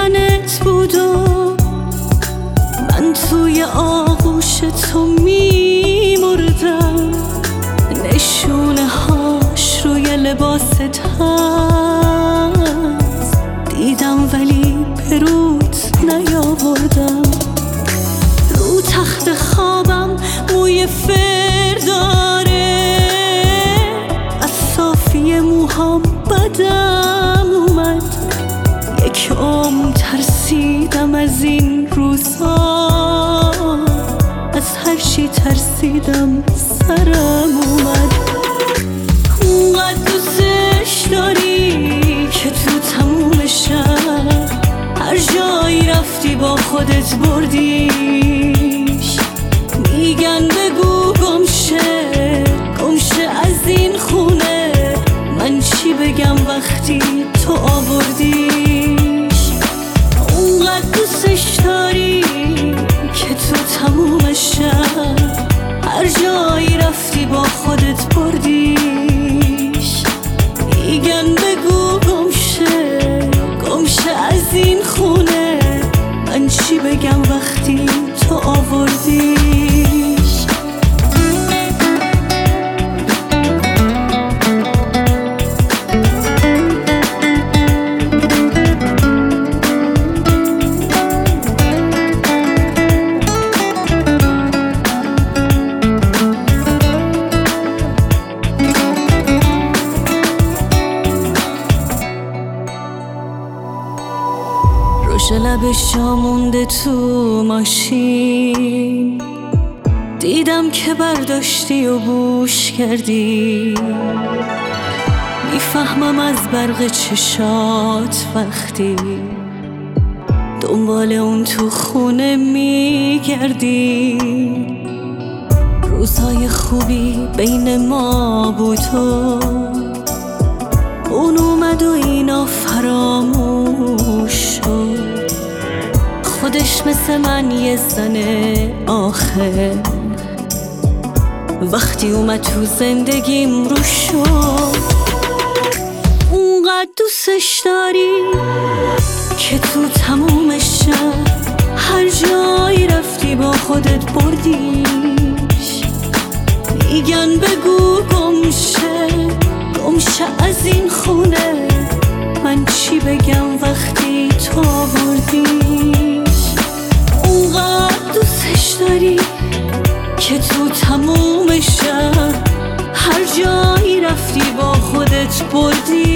دیدنت بود و من توی آغوش تو میمردم. نشونه هاش روی لباست هست، دیدم ولی پروت نیاوردم. رو تخت خوابم موی فر داره، از صافی موهام بدم اومد. یک عمر ترسیدم از این روزا، از هر چی ترسیدم سرم اومد. اونقدر دوستش داری که تو تموم شب هر جایی رفتی با خودت بردیش. میگن بگو گمشه از این خونه، من چی بگم وقتی تو آوردیش. اونقدر دوستش داری که تو تموم شب هر جایی رفتی با خودت بردیش. میگن بگو گمشه از این خونه، من چی بگم وقتی تو آوردیش. روش لبش جا مونده تو ماشین، دیدم که برداشتی و بوش کردی. میفهمم از برق چشات وقتی دنبال اون تو خونه میگردی. روزهای خوبی بین ما بود و اون اومد و اینا فراموش شد. خودش مثل من یه زن آخر، وقتی اومد تو زندگیم رو شد. اونقدر دوستش داری که تو تموم شب هر جایی رفتی با خودت بردیش. میگن بگو گمشه از این خونه، من چی بگم وقتی تو آوردیش. اونقدر دوستش داری که تو تموم شب هر جایی رفتی با خودت بردی.